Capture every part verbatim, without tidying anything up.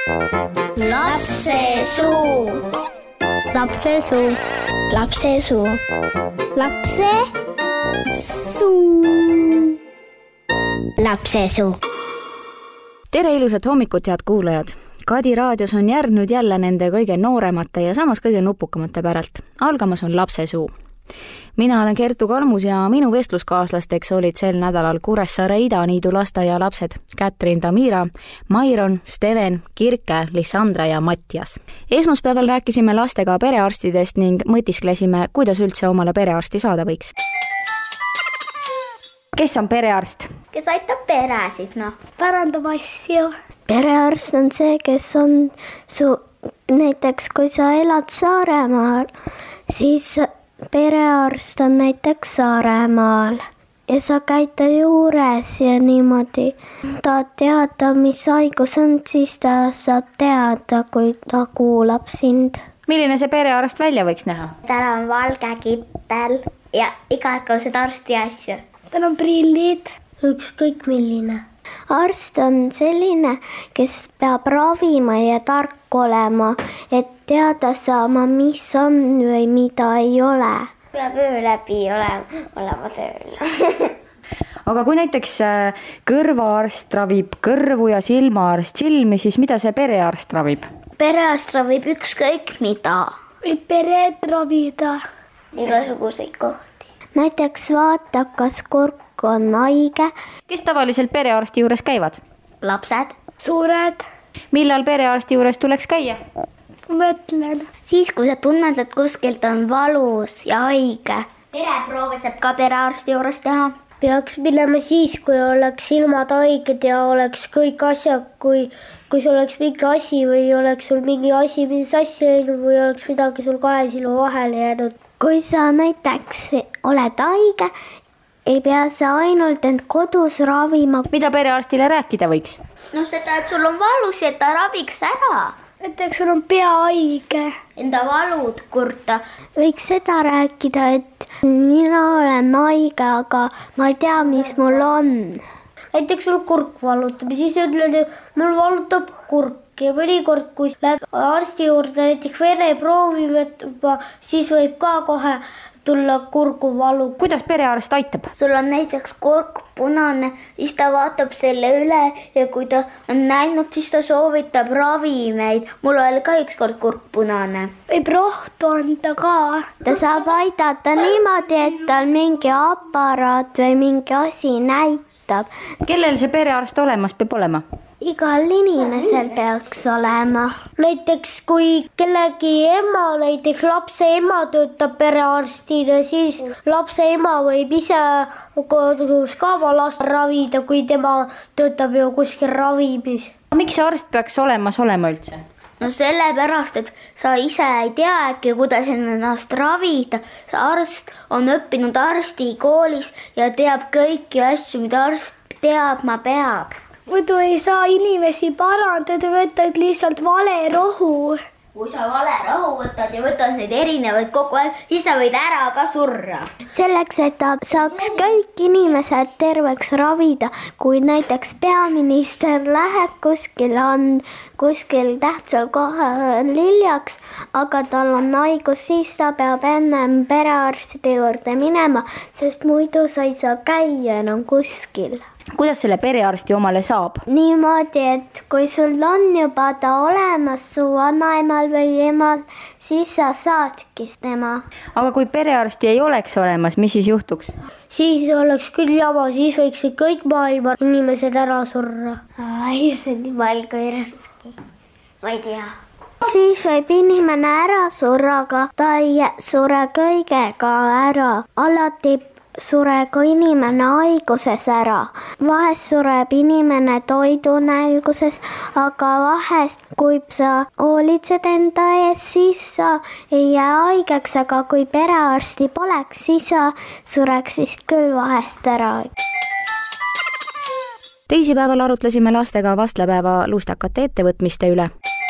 Lapsesuu. Lapsesuu. Lapsesuu. Lapsesuu. Lapsesuu. Tere ilusat hommikut, head kuulajad! Kadi raadios on järgnud jälle nende kõige nooremate ja samas kõige nupukamate päralt. Algamas on Lapsesuu. Mina olen Kertu Kalmus ja minu vestluskaaslasteks olid sel nädalal Kuressaare Idaniidu lasteaia lapsed Kätrin Tamira, Mairon, Steven, Kirke, Lissandra ja Mattias. Esmaspäeval rääkisime lastega perearstidest ning mõtisklesime, kuidas üldse omale perearsti saada võiks. Kes on perearst? Kes aitab peresid, noh. Parandab asju. Perearst on see, kes on su, näiteks kui sa elad Saaremaal, siis perearst on näiteks Saaremaal ja sa käid ta juures ja niimoodi. Tahad teada, mis haigus on, siis ta saab teada, kui ta kuulab sind. Milline see perearst välja võiks näha? Tal on valge kittel ja igasugused arsti asju. Tal on prillid, ükskõik milline. Arst on selline, kes peab ravima ja tark olema, et teada saama, mis on või mida ei ole. Peab öö läbi olema, olema tööl. Aga kui näiteks kõrvaarst ravib kõrvu ja silmaarst silmi, siis mida see perearst ravib? Perearst ravib ükskõik mida. Võib pered ravida. Igasuguseid kohti. Näiteks vaata, kas kurk on haige. Kes tavaliselt perearsti juures käivad? Lapsed. Suured. Millal perearsti juures tuleks käia? Mõtlen. Siis, kui sa tunned, et kuskilt on valus ja haige. Pereproove saab ka perearsti juures teha. Peaks minema siis, kui oleks silmad haiged ja oleks kõik asjad, kui, kui sul oleks mingi asi või oleks sul mingi asi, mis asja läinud või oleks midagi sul kahe silma vahele jäänud. Kui sa näiteks oled haige, ei pea sa ainult end kodus ravima. Mida perearstile rääkida võiks? No seda, et sul on valus ja ta raviks ära. Näiteks sul on pea haige. Enda valud kurta. Võiks seda rääkida, et mina olen haige, aga ma ei tea, mis mul on. Näiteks sul kurk valutab ja siis ütled, et mul valutab kurk. Ja mõnikord, kui lähed arsti juurde näiteks vene proovima, siis võib ka kohe tulla kurgu valu. Kuidas perearst aitab? Sul on näiteks kurk punane, siis ta vaatab selle üle ja kui ta on näinud, siis ta soovitab ravimeid. Mul oli ka ükskord kurk punane. Võib rohtu anda ka. Ta saab aidata niimoodi, et tal mingi aparaat või mingi asi näitab. Kellel see perearst olemas peab olema? Igal inimesel peaks olema. Näiteks kui kellegi ema, näiteks lapse ema töötab perearstina, siis lapse ema võib ise kodus ka oma last ravida, kui tema töötab ju kuskil ravimis. Miks see arst peaks olemas olema üldse? No sellepärast, et sa ise ei teagi, kuidas ennast ravida. See arst on õppinud arstikoolis ja teab kõiki asju, mida arst teab, ma peab. Muidu ei saa inimesi parandada, võtad lihtsalt vale rohu. Kui sa vale rohu võtad ja võtad neid erinevaid kogu aeg, siis sa võid ära ka surra. Selleks, et ta saaks kõik inimesed terveks ravida, kui näiteks peaminister läheb kuskil, on kuskil tähtsal kohal liljaks, aga tal on haigus, siis ta peab ennem perearstide juurde minema, sest muidu sa ei saa käia enam kuskil. Kuidas selle perearsti omale saab? Niimoodi, et kui sul on juba ta olemas su vanaemal või emal, siis sa saadki tema. Aga kui perearsti ei oleks olemas, mis siis juhtuks? Siis oleks küll jama, siis võiks kõik maailma inimesed ära surra. Ai, see on nii palju kui raske. Ma ei tea. Siis võib inimene ära surra, aga ta ei sure kõigega ära. Alati sureb inimene haiguses ära. Vahest sureb inimene toidunälguses, aga vahest, kui sa hoolitsed enda ees, siis sa ei jää haigeks, aga kui perearsti poleks, siis sa sureks vist küll vahest ära. Teisipäeval arutlesime lastega vastlapäeva lustakate ettevõtmiste üle.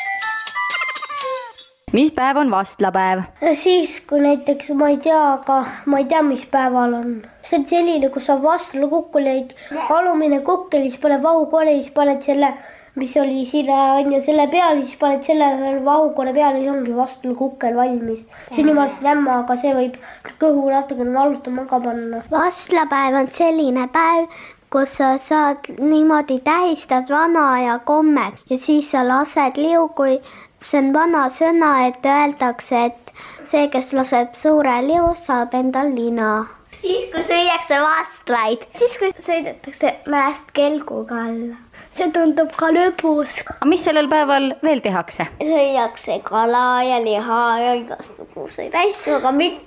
Mis päev on vastlapäev? Siis, kui näiteks ma ei tea, aga ma ei tea, mis päeval on. See on selline, kus sa vastla kukuleid, alumine kukkel, siis paned vahukooli, siis paned selle mis oli siin on ju selle peal, siis paned selle vahukone peale, siis ongi vastu kukkel valmis. See on jumala lämma, aga see võib kõhu natukene valutama ka panna. Vastlapäev on selline päev, kus sa saad niimoodi tähistad vana aja kommet ja siis sa lased liugu. See on vana sõna, et öeldakse, et see, kes laseb suure liu, saab endal lina. Siis, kui süüakse vastlaid. Siis, kui sõidetakse mäest kelguga alla. See tundub ka lõbus. Aga mis sellel päeval veel tehakse? Süüakse kala ja liha ja igasuguseid asju, aga mitte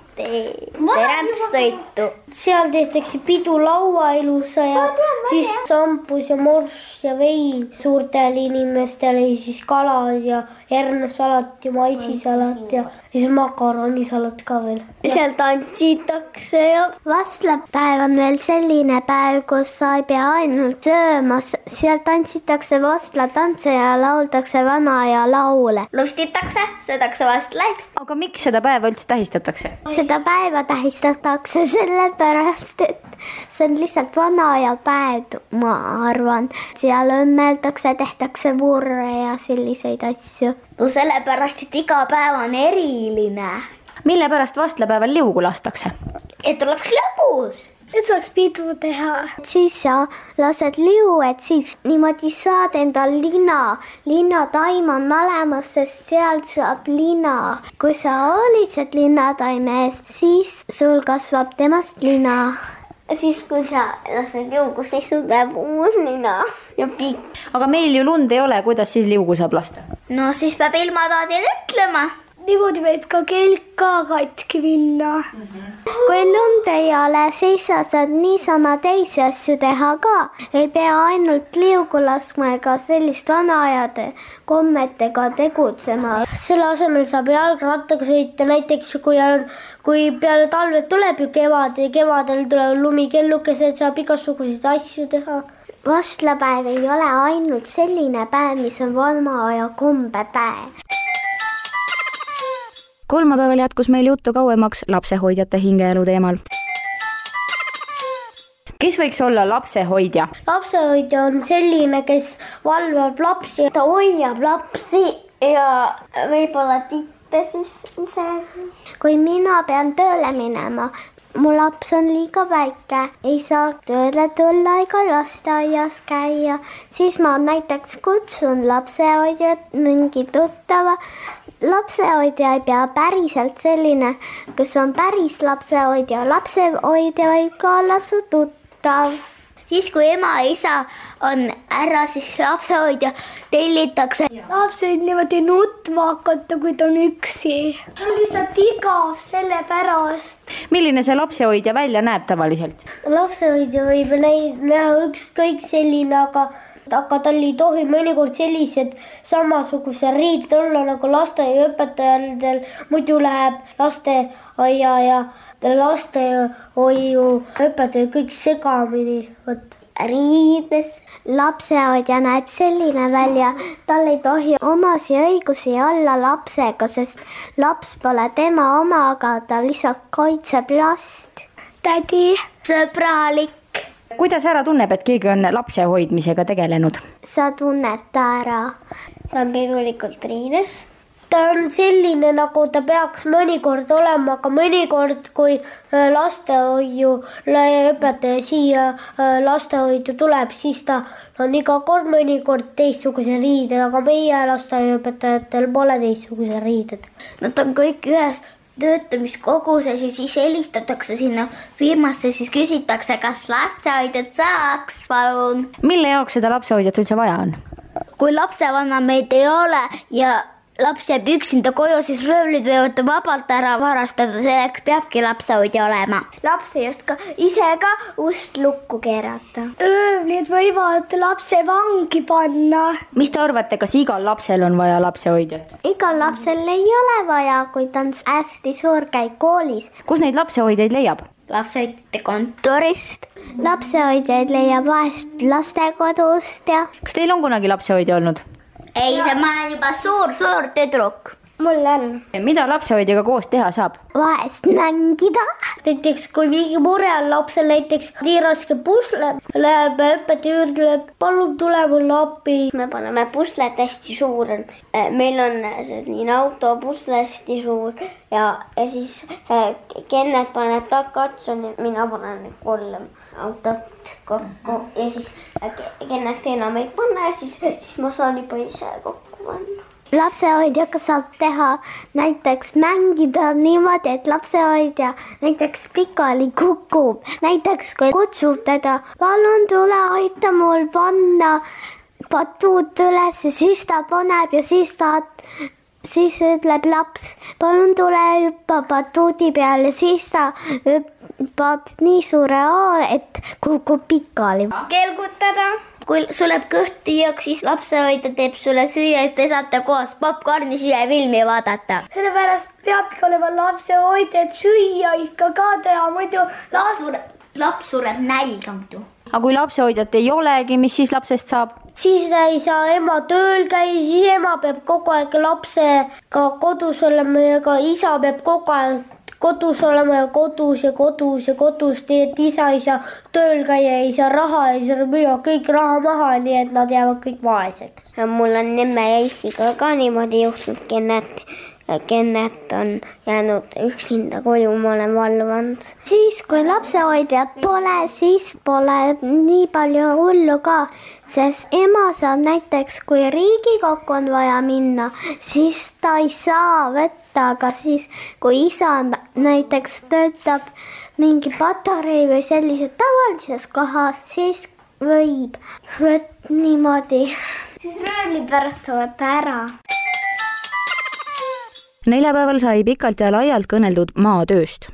rämpstoitu. Seal tehtakse pidu laua ilusa ja siis sampus ja morss ja vein suurtele inimestele ja siis kalad ja hernesalat ja maisisalat ja siis makaronisalat ka veel. Seal tantsitakse ja vastlapäev on veel selline päev, kus sa ei pea ainult sööma. Seal tantsitakse vastlatantse ja lauldakse vana aja laule. Lustitakse, söödakse vastlaid. Aga miks seda päeva üldse tähistatakse? Seda päeva tähistatakse sellepärast, et see on lihtsalt vana aja päev, ma arvan. Seal õmmeldakse, tehtakse vurre ja selliseid asju. No sellepärast, et iga päev on eriline. Mille pärast vastlapäeval liugu lastakse? Et oleks lõbus. Et saaks pidu teha. Siis sa lased liu, et siis niimoodi saad endal lina. Linnataim on olemas, sest seal saab lina. Kui sa hoolitsed linnataime eest, siis sul kasvab temast lina. Siis kui sa lased liugu, siis sul tuleb uus lina ja pikk. Aga meil ju lund ei ole, kuidas siis liugu saab lasta? No siis peab ilmataadil ütlema. Niimoodi võib ka kelk ka katki minna. Mm-hmm. Kui lund ei ole, siis sa saad niisama teisi asju teha ka. Ei pea ainult liugu laskma ega sellist vanaajade kommetega tegutsema. Selle asemel saab jalgrattaga sõita, näiteks kui, on, kui peale talved tuleb ju kevad ja kevadel tuleb lumikellukesed, saab igasuguseid asju teha. Vastlapäev ei ole ainult selline päev, mis on vana aja kombepäev. Kolmapäeval jätkus meil juttu kauemaks lapsehoidjate hingeelu teemal. Kes võiks olla lapsehoidja? Lapsehoidja on selline, kes valvab lapsi. Ta hoiab lapsi ja võib-olla titte siis isegi. Kui mina pean tööle minema, mu laps on liiga väike, ei saa tööle tulla ega lasteaias käia, siis ma näiteks kutsun lapsehoidjat mingi tuttava. Lapsehoidja ei pea päriselt selline, kes on päris lapsehoidja. Lapsehoidja võib ka olla su tuttav. Siis kui ema ja isa on ära, siis lapsehoidja tellitakse. Laps võib niimoodi nutma hakata, kui ta on üksi. On lihtsalt igav selle pärast. Milline see lapsehoidja välja näeb tavaliselt? Lapsehoidja võib näha ükskõik selline, aga aga tal ei tohi mõnikord sellised samasuguse riided olla nagu lasteaiaõpetajatel, muidu läheb lasteaia ja lastehoiu õpetaja kõik segamini. Võt. Riides. Lapsehoidja näeb selline välja, tal ei tohi omasi õigusi olla lapsega, sest laps pole tema oma, aga ta lihtsalt kaitseb last. Tädi. Sõbralik. Kuidas ära tunneb, et keegi on lapse hoidmisega tegelenud? Sa tunned ta ära. Ta on pidulikult riides. Ta on selline, nagu ta peaks mõnikord olema, aga mõnikord, kui lastehoiu õpetaja siia lastehoidu tuleb, siis ta on iga kord mõnikord teistsuguse riided, aga meie lasteaiaõpetajatel pole teistsuguse riided. Nad on kõik ühes töötamiskoguses ja siis helistatakse sinna firmasse, siis küsitakse, kas lapsehoidjat saaks, palun. Mille jaoks seda lapsehoidjat üldse vaja on? Kui lapsevanna meid ei ole ja laps jääb üksinda koju, siis röövlid võivad ta vabalt ära varastada, selleks peabki lapsehoidja olema. Laps ei oska ise ka ust lukku keerata. Röövlid võivad lapse vangi panna. Mis te arvate, kas igal lapsel on vaja lapsehoidjat? Igal lapsel ei ole vaja, kui ta on hästi suur, käib koolis. Kus neid lapsehoidjaid leiab? Lapsehoidjate kontorist. Lapsehoidjaid leiab vahest lastekodust ja... Kas teil on kunagi lapsehoidja olnud? Ei, see ma olen juba suur, suur tüdruk. mul on. mida lapsehoidjaga koos teha saab? Vahest mängida. Näiteks kui mingi mure on lapsel, näiteks nii raske pusle, läheb õpetaja juurde, palun tule mulle appi. Me paneme puslet hästi suur. Meil on selline autopusle hästi suur ja, ja siis Kennet paneb Takatsoni, mina panen kolm autot kokku ja siis Kennet enam ei panna ja siis, siis ma saan juba ise kokku panna. Lapsehoidjaga saab teha näiteks mängida niimoodi, et lapsehoidja näiteks pikali kukub. Näiteks kui kutsub teda, palun tule aita mul panna batuut üles, siis ta paneb ja siis ta, siis ütleb laps, palun tule hüppa batuuti peale, siis ta hüppab nii suure A, et kukub pikali. Kelgutada. Kui sul läheb kõht tühjaks, siis lapsehoidja teeb sulle süüa ja te saate koos popcorni süüa ja filmi vaadata. Sellepärast peabki olema lapsehoidja, et süüa ikka ka teha, muidu laps sureb, laps sureb nälga muidu. Aga kui lapsehoidjat ei olegi, mis siis lapsest saab? Siis ei saa ema tööl käia, siis ema peab kogu aeg lapsega kodus olema ja ka isa peab kogu aeg kodus olema ja kodus ja kodus ja kodus, nii et isa ei saa tööl käia, ei saa raha, ei saa müüa kõik raha maha, nii et nad jäävad kõik vaeseks. Mul on emme ja issiga ka niimoodi juhtunud, Kennet, Kennet on jäänud üksinda koju, ma olen valvanud. Siis kui lapsehoidjat pole, siis pole nii palju hullu ka, sest ema saab näiteks, kui Riigikokku on vaja minna, siis ta ei saa võtta. Aga siis, kui isa näiteks töötab mingi patarei või sellised tavalises kohas, siis võib võtta niimoodi. Siis röövli pärast võtta ära. Neljapäeval sai pikalt ja laialt kõneldud maatööst.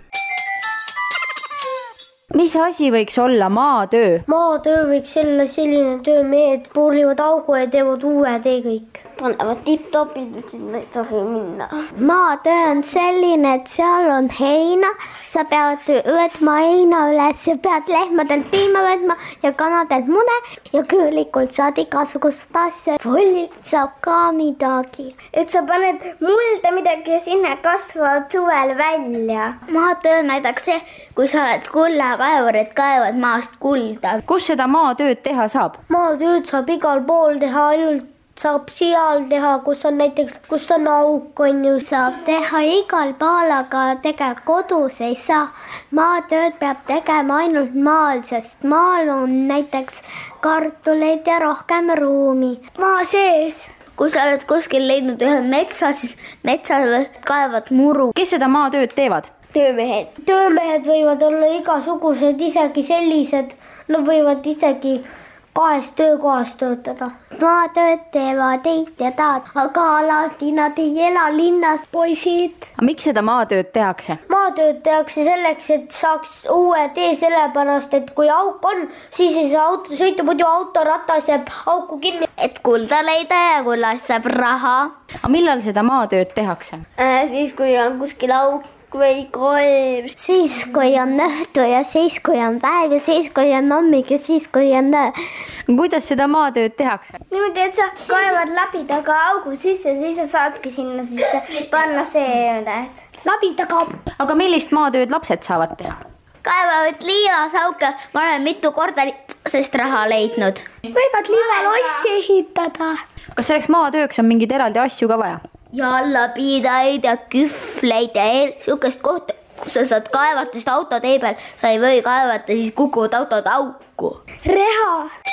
Mis asi võiks olla maatöö? Maatöö võiks olla selline töö, mehed puurivad augu ja teevad uue tee kõik. Panevad tipp-topid, et sinna ei tohi minna. Maatöö on selline, et seal on heina, sa pead võtma heina üles ja pead lehmadelt piima võtma ja kanadelt mune ja küülikult saad igasugust asja. Pullilt saab ka midagi. Et sa paned mulda midagi ja sinna kasvavad suvel välja. Maatöö näiteks see, kui sa oled kullakaevur, et kaevad maast kulda. Kus seda maatööd teha saab? Maatööd saab igal pool teha, ainult saab seal teha, kus on näiteks, kus on auk, on ju. Saab teha igal pool, aga tegelikult kodus ei saa. Maatööd peab tegema ainult maal, sest maal on näiteks kartuleid ja rohkem ruumi. Maa sees. Kui sa oled kuskil leidnud ühe metsa, siis metsas kaevad muru. Kes seda maatööd teevad? Töömehed. Töömehed võivad olla igasugused, isegi sellised, nad võivad isegi kahest töökohast töötada. Maatööd teevad eit ja taad, aga alati nad ei ela linnas, poisid. Miks seda maatööd tehakse? Maatööd tehakse selleks, et saaks uue tee, sellepärast, et kui auk on, siis ei saa auto sõita, muidu autoratas jääb auku kinni. Et kulda leida ja kullast saab raha. Aga millal seda maatööd tehakse? Äh, siis, kui on kuskil auk või kolm. Siis, kui on õhtu ja siis, kui on päev ja siis, kui on hommik ja siis, kui on öö. Kuidas seda maatööd tehakse? Niimoodi, et sa kaevad labi taga augu sisse, siis sa saadki sinna sisse panna see labi taga. Aga millist maatööd lapsed saavad teha? Kaevavad liivas auke, ma olen mitu korda sest raha leidnud. Võivad liival ossi ehitada. Kas selleks maatööks on mingid eraldi asju ka vaja? Ja allapiidaid ja kühvleid ja er, sihukest kohta, kus sa saad kaevata, sest autotee peal sa ei või kaevata, siis kukuvad autod auku. Reha!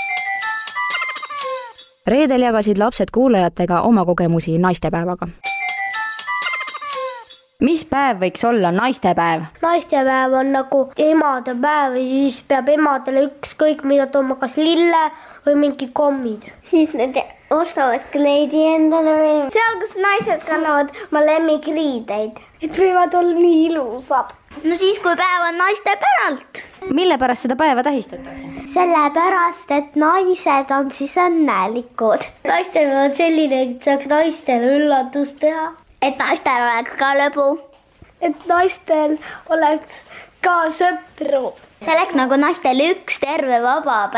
Reedel jagasid lapsed kuulajatega oma kogemusi naistepäevaga. Mis päev võiks olla naistepäev? Naistepäev on nagu emade päev ja siis peab emadele ükskõik mida tooma, kas lille või mingi kommid. Siis need ostavad kleidi endale või seal, kus naised kannavad oma lemmikriideid. Et võivad olla nii ilusad. No siis, kui päev on naiste päralt. Mille pärast seda päeva tähistatakse? Sellepärast, et naised on siis õnnelikud. Naistel on selline, et saaks naistele üllatust teha. Et naistel oleks ka lõbu. Et naistel oleks ka sõpru. See oleks nagu naistel üks terve vaba päev.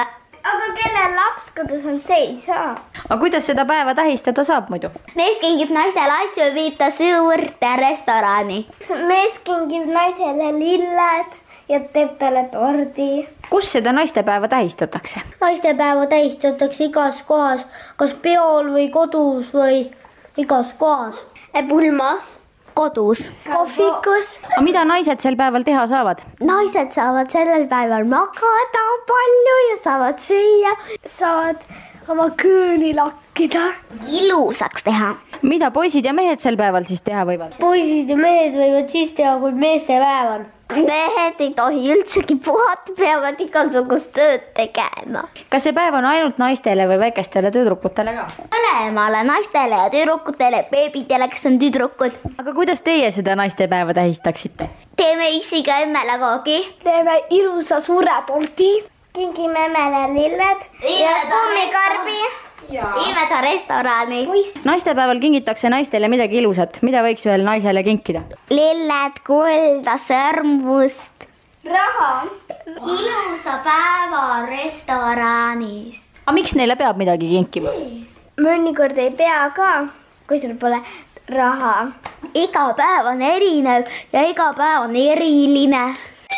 aga kellel laps kodus on, see ei saa. aga kuidas seda päeva tähistada saab muidu? Mees kingib naisele asju ja viib ta suurde restorani. Mees kingib naisele lilled ja teeb talle tordi. Kus seda naistepäeva tähistatakse? Naistepäeva tähistatakse igas kohas, kas peol või kodus või igas kohas. Pulmas. Kodus. Kohvikus. aga mida naised sel päeval teha saavad? Naised saavad sellel päeval magada palju ja saavad süüa, saavad oma kõõni lakkida. Ilusaks teha. mida poisid ja mehed sel päeval siis teha võivad? Poisid ja mehed võivad siis teha, kui meestepäev on. Mehed ei tohi üldsegi puhata, peavad igasugust tööd tegema. kas see päev on ainult naistele või väikestele tüdrukutele ka? Mõlemale naistele ja tüdrukutele, beebidele, kes on tüdrukud. aga kuidas teie seda naistepäeva tähistaksite? Teeme issiga emmele koogi. Teeme ilusa suure tordi. Kingime emmele lilled ja kummikarbi. Viime ta restorani. naistepäeval kingitakse naistele midagi ilusat, mida võiks ühele naisele kinkida? Lilled, kulda, sõrmust. Raha. Ilusa päeva restoranis. aga miks neile peab midagi kinkima? Mõnikord ei pea ka, kui sul pole raha. Iga päev on erinev ja iga päev on eriline.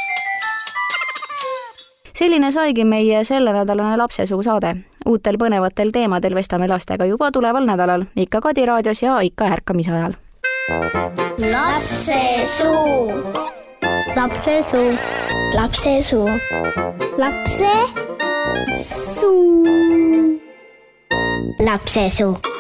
selline saigi meie sellenädalane Lapsesuu saade. Uutel põnevatel teemadel vestame lastega juba tuleval nädalal, ikka Kadi raadios ja ikka ärkamise ajal. Lapsesuu. Lapsesuu. Lapsesuu. Lapsesuu. Lapsesuu.